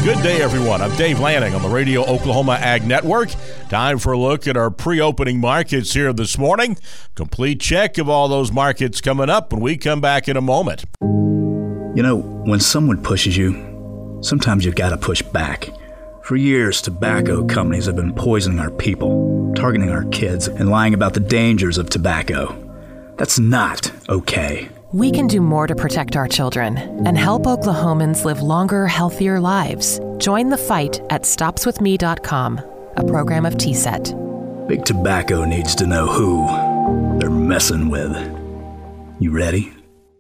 Good day, everyone. I'm Dave Lanning on the Radio Oklahoma Ag Network. Time for a look at our pre-opening markets here this morning. Complete check of all those markets coming up when we come back in a moment. You know, when someone pushes you, sometimes you've got to push back. For years, tobacco companies have been poisoning our people, targeting our kids, and lying about the dangers of tobacco. That's not okay. We can do more to protect our children and help Oklahomans live longer, healthier lives. Join the fight at StopsWithMe.com, a program of TSET. Big Tobacco needs to know who they're messing with. You ready?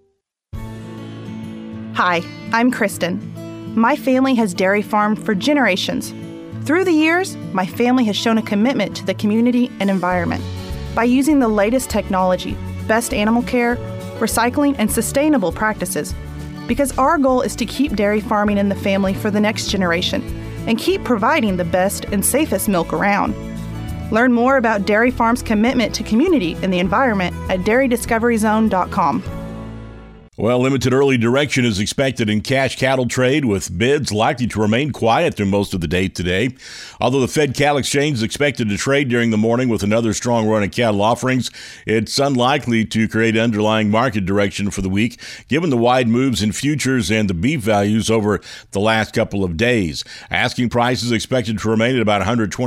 Hi, I'm Kristen. My family has dairy farmed for generations. Through the years, my family has shown a commitment to the community and environment by using the latest technology, best animal care, recycling, and sustainable practices, because our goal is to keep dairy farming in the family for the next generation and keep providing the best and safest milk around. Learn more about Dairy Farm's commitment to community and the environment at dairydiscoveryzone.com. Well, limited early direction is expected in cash cattle trade, with bids likely to remain quiet through most of the day today. Although the Fed Cattle Exchange is expected to trade during the morning with another strong run of cattle offerings, it's unlikely to create underlying market direction for the week, given the wide moves in futures and the beef values over the last couple of days. Asking prices expected to remain at about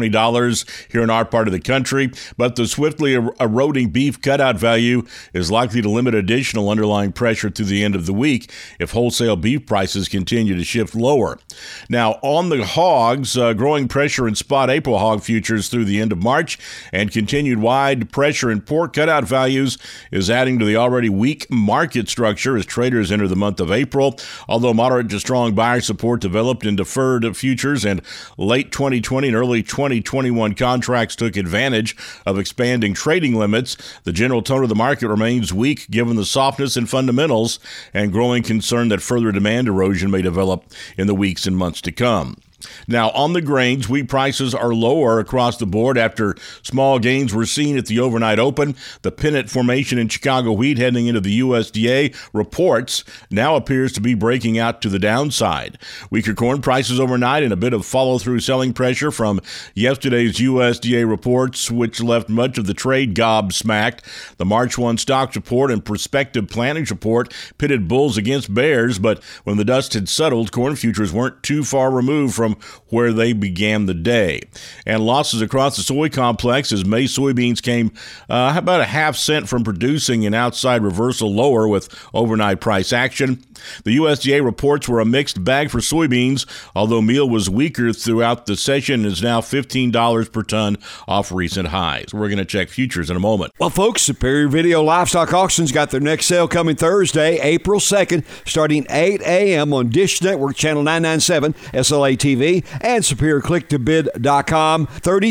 $120 here in our part of the country, but the swiftly eroding beef cutout value is likely to limit additional underlying pressure to the end of the week if wholesale beef prices continue to shift lower. Now, on the hogs, growing pressure in spot April hog futures through the end of March and continued wide pressure in pork cutout values is adding to the already weak market structure as traders enter the month of April. Although moderate to strong buyer support developed in deferred futures and late 2020 and early 2021 contracts took advantage of expanding trading limits, the general tone of the market remains weak given the softness in fundamentals and growing concern that further demand erosion may develop in the weeks and months to come. Now, on the grains, wheat prices are lower across the board after small gains were seen at the overnight open. The pennant formation in Chicago wheat heading into the USDA reports now appears to be breaking out to the downside. Weaker corn prices overnight and a bit of follow-through selling pressure from yesterday's USDA reports, which left much of the trade gobsmacked. The March 1 stocks report and prospective plantings report pitted bulls against bears, but when the dust had settled, corn futures weren't too far removed from where they began the day. And losses across the soy complex as May soybeans came about a half cent from producing an outside reversal lower with overnight price action. The USDA reports were a mixed bag for soybeans, although meal was weaker throughout the session and is now $15 per ton off recent highs. We're going to check futures in a moment. Well, folks, Superior Video Livestock Auctions got their next sale coming Thursday, April 2nd, starting 8 a.m. on Dish Network Channel 997, SLA TV, and SuperiorClickToBid.com.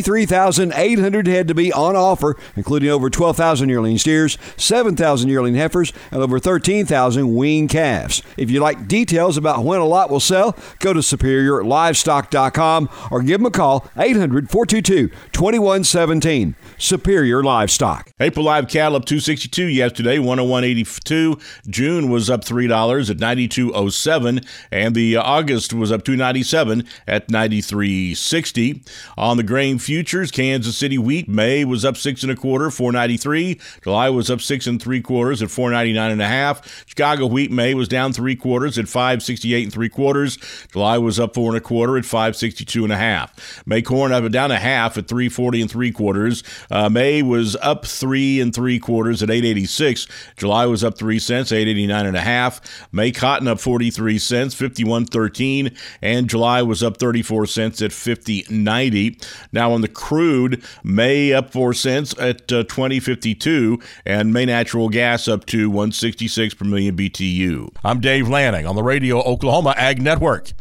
33,800 head to be on offer, including over 12,000 yearling steers, 7,000 yearling heifers, and over 13,000 weaned calves. If you'd like details about when a lot will sell, go to SuperiorLivestock.com or give them a call, 800-422-2117. Superior Livestock. April live cattle up $262 yesterday, 101.82. June was up $3 at 92.07, and the August was up $2.97 at 93.60. On the grain futures, Kansas City wheat May was up 6 1/4, 4.93. July was up 6 3/4 at 4.99 1/2. Chicago wheat May was down 3/4 at 5.68 3/4. July was up 4 1/4 at 5.62 1/2. May corn up down 1/2 at 3.40 3/4. May was up 3 3/4 at 8.86. July was up 3 cents, 8.89 1/2. May cotton up 43 cents, 51.13, and July was up 34 cents at 50.90. Now on the crude, May up 4 cents at 20.52, and May natural gas up to 166 per million BTU. I'm Dave Lanning on the Radio Oklahoma Ag Network.